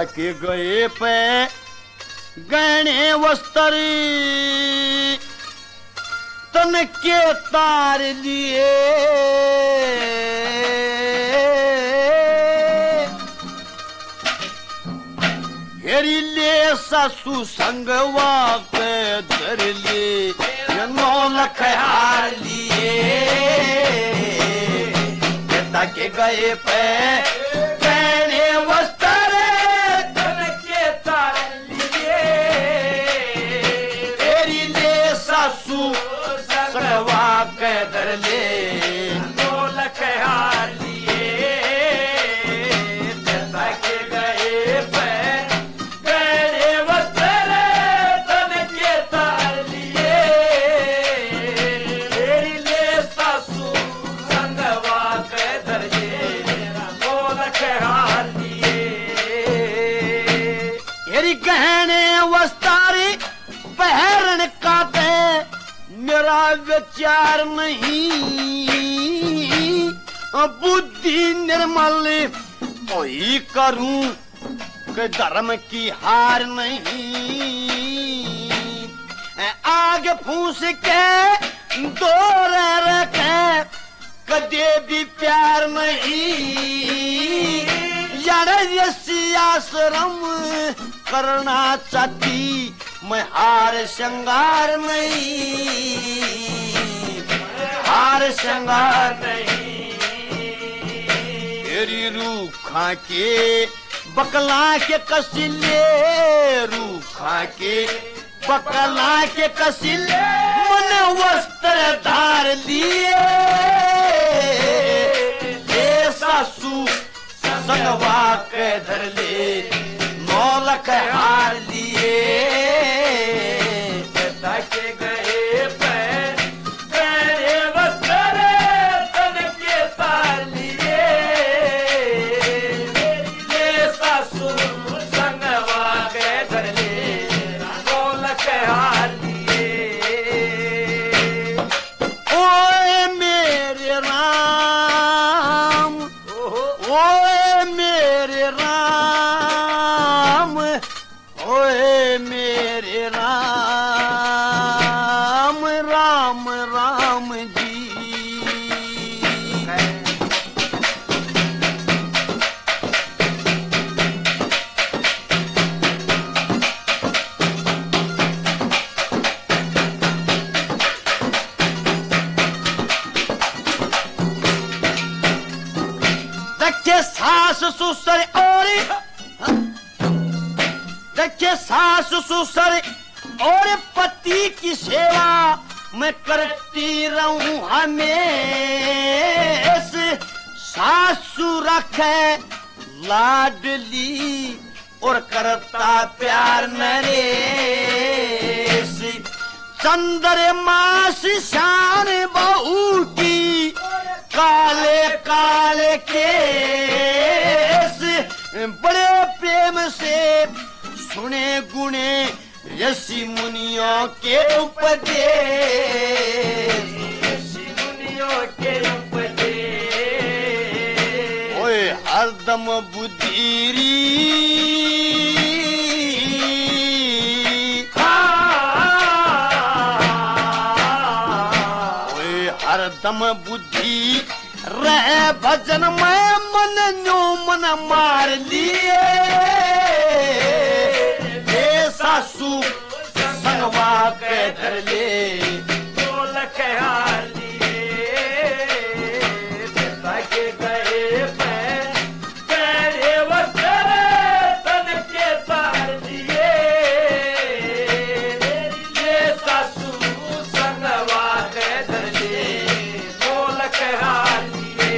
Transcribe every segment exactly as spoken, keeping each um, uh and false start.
के गए पे गहने वस्त्र तन के तार लिए हेरी ले सासू संगवा के धर लिए नौ लख हार लिए पिता के गए पे गहने वस्त्र तन के तार लिए हेरी ले सासू संगवा के धर ले नौ लख हार लिए पिता के गए पे गहने वस्तारी पहरन का पे मेरा विचार नहीं बुद्धि निर्मल वही करूं कि धर्म की हार नहीं आगे फूस के दौर रखे कदे भी प्यार नहीं आश्रम करना चाहती मैं हार श्रृंगार नहीं हार श्रृंगार नहीं तेरी रूखा के बकला के कसिले रूखा के बकला के कसिले मन वस्त्र धार लिए सासू संगवा के धर ले नौ लख हार लिए पिता के गए पे गहने वस्त्र तन के तार लिए ले सासू संगवा के धर ले नौ लख हार लिए ओए मेरे राम ओए मेरे राम ओए मेरे राम राम राम जी देखे सास ससुर और देखे सास ससुर और पति की सेवा मैं करती रहूं हमेश सासू रखे लाडली और करता प्यार नरेश चंद्रमास शान बहू की काले काले केस बड़े प्रेम से सुने गुणे ऋषि मुनियों के उपदेश ऋषि मुनियों के उपदेश ओए हरदम बुद्धीरी ओए हरदम बुद्धि रह भजन में मन न्यू मन मार लिए सासू संगवा के धर ले दो लख हार लिए पिता के गए पे गहने वस्त्र तन के तार लिए ये सासू संगवा के धर ले दो लख हार लिए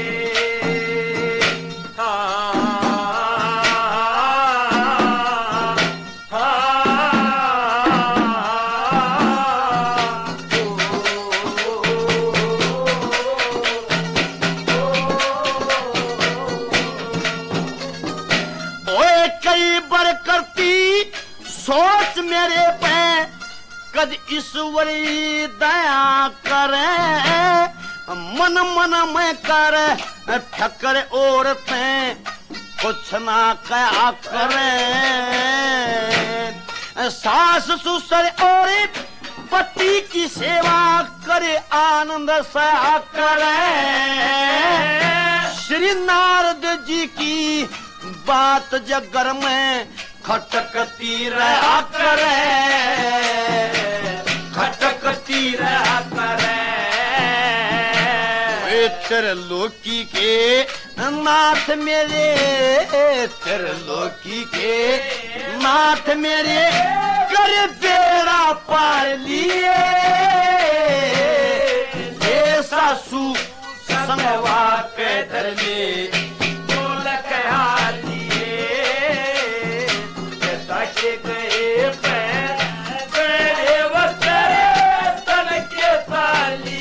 सोच मेरे पे कद ईश्वरी दया करे मन मन में कर ठकर और पे कुछ ना क्या करे, सास ससुर और पति की सेवा करे आनंद से करे। श्री नारद जी की बात जगर में खटकती रहा करे, खटकती रहा करे। त्रिलोकी के नाथ मेरे, त्रिलोकी के नाथ मेरे कर बेड़ा पार लिए। ये सासू संगवा के दर में बोल कहा लिए, ताके गए पैर गए वस्त्र तन के तालिए।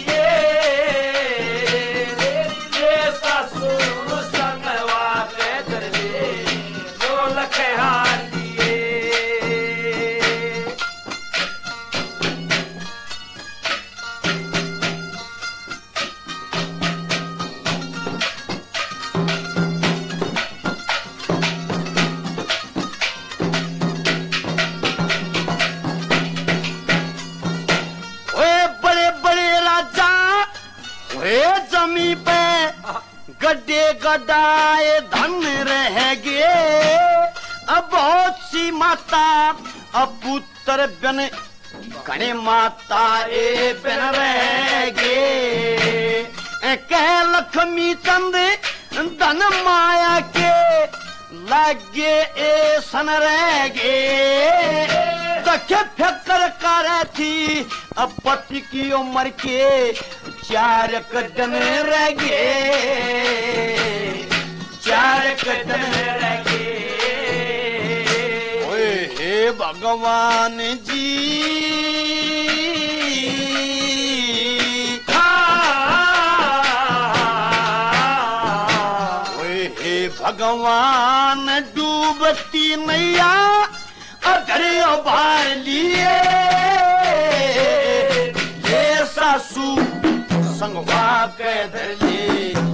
जमी पे गड्ढे गड्ढाए धन रह गए। अब बहुत सी माता अब पुत्र बन घने माता ए बन रह गए। कह लक्ष्मी चंद धन माया के लागे ए सन रह गए। दखे फिक्र कर थी अब पति की उम्र के चार कदम रह गए, चार कदम रह गए। ओए हे भगवान जी, ओए हे भगवान डूबती नैया अगर उबार लिए। ये सासू संगवा के धर ले